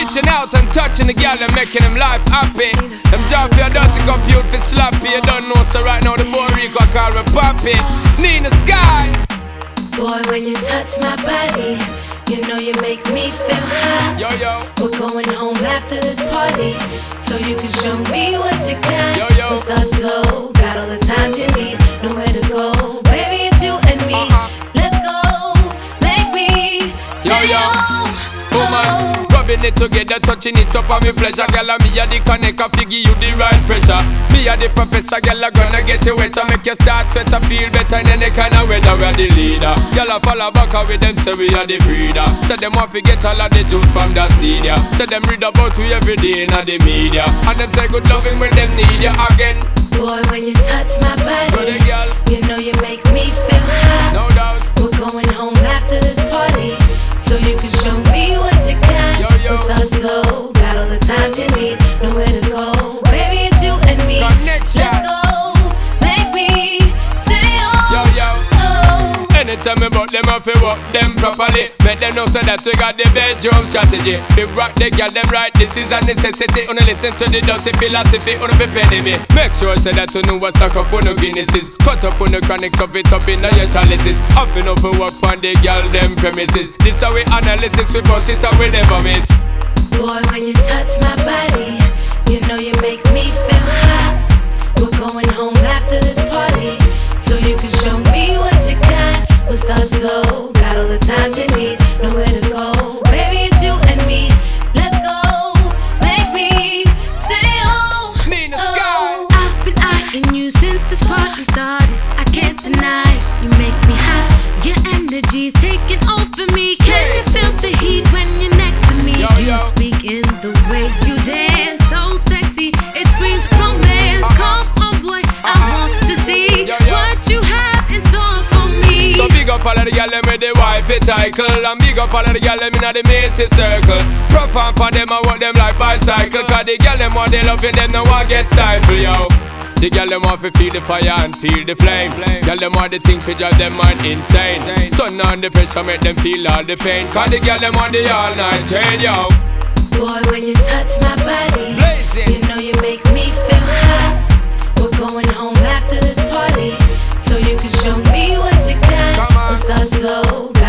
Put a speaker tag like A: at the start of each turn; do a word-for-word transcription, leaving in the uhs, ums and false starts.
A: Reaching out and touching the girl and making them life happy. Them job for your dirty compute for sloppy. You don't know, so right now the boy Rico call me Poppy. Nina Sky.
B: Boy, when you touch my body, you know you make me feel hot.
A: Yo, yo.
B: We're going home after this party, so you can show me what you got.
A: Yo, yo.
B: We'll start slow, got all the time you need, nowhere to go. Baby, it's you and me.
A: Uh-uh.
B: Let's go, make me say
A: Yo, yo.
B: oh,
A: Woman,
B: oh.
A: rubbing it together, touching it up on me pleasure. Girl, and me a the connect, I figure you the right pressure. Me a the professor, girl, I gonna get you wetter. Make you start sweat, feel better in any kind of weather. We are the leader. Girl, I follow back with them, say we are the breeder. Say them want to get all of the juice from the seed, yeah. Say them read about we every day in the media. And them say good loving when them need you again.
B: Boy, when you touch my body,
A: Brother, girl,
B: you know you make me feel hot.
A: no doubt.
B: We're going home after this party, so you can show me what you got.
A: Yo, yo.
B: We'll start slow, got all the time you need, nowhere to go. Baby, it's you and me.
A: Connection.
B: Let's go, make me say oh,
A: Yo, yo.
B: oh.
A: Anytime me about them, I feel work them properly. Make them know so that we got the bedroom strategy. We rock the girl them right, this is a necessity. Only listen to the dusty philosophy, only be penny me. Make sure so that you know what's stuck up on the Guinnesses. Cut up on the chronic, cup it up in the your chalices. Often up and work on the girl them premises. This how we analysis, we bust it and we never miss.
B: Boy, when you touch my body, you know you make me feel hot. We're going home after this party, so you can show me what you got. We'll start slow, got all the time you need, nowhere to go. Baby, it's you and me. Let's go, make me say oh,
A: Nina Sky.
B: oh. I've been eyeing you since this party started. I can't deny, you make me hot. Your energy's taking over me. Can you feel the heat when you're next to me?
A: Yo,
B: You
A: yo.
B: speak in the way you dance, so sexy, it screams romance.
A: Uh-huh.
B: Come on, boy, I
A: Uh-huh.
B: want to see
A: Yo, yo.
B: what you have in store for me.
A: So big up all of the gyal them with the wifey title, and big up all of the gyal them inna the matey circle. Profound for them and walk them like bicycle. Cause the gyal them want they loving them, no one get stifled, yo. The gyal them want to feel the fire and feel the flame. Gyal them want the thing to drive them mind insane. Turn on the pressure, make them feel all the pain. Cause the gyal them want the all night chain, yo.
B: Boy, when you touch my body,
A: Blazing.
B: you know you make me feel hot. We're going home after this party, so you can show me what you got.
A: Come on.
B: We'll start slow,